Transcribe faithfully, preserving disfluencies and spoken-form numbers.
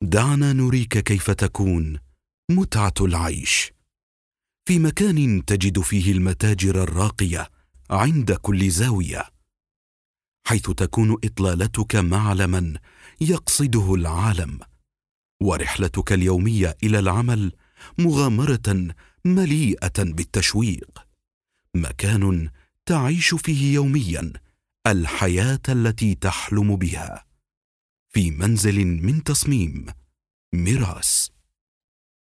دعنا نريك كيف تكون متعة العيش في مكان تجد فيه المتاجر الراقية عند كل زاوية، حيث تكون إطلالتك معلما يقصده العالم، ورحلتك اليومية إلى العمل مغامرة مليئة بالتشويق، مكان تعيش فيه يوميا الحياة التي تحلم بها، في منزل من تصميم ميراس.